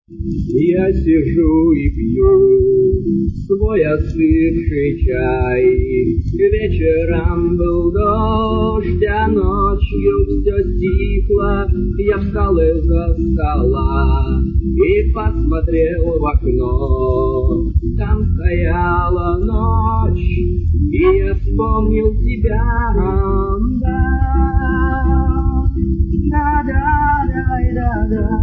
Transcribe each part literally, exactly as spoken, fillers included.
Я сижу и пью свой остывший чай. Вечером был дождь, а ночью все стихло. Я встал из-за стола и посмотрел в окно. Там стояла ночь, и я вспомнил тебя. Да, да, да, да, да.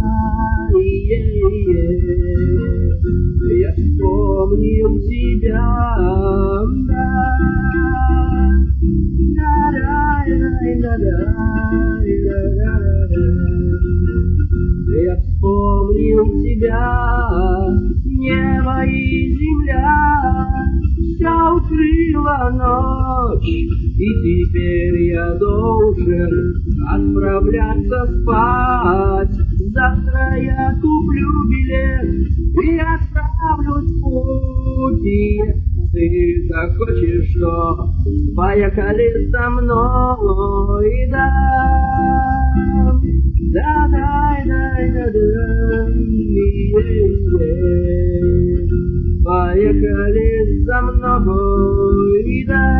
Я вспомнил тебя, да, да, да, да, да, да, да. Я вспомнил тебя, небо и земля, все укрыла ночь, и теперь я должен отправляться спать. Завтра я куплю билет и отправлюсь в путь. И ты захочешь, что поехали со мной, да, да, да, да, да, да, поехали со мной, да,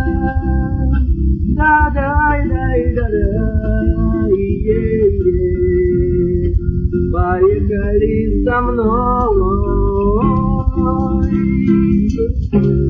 да, да, да, да, да. Поехали со мной.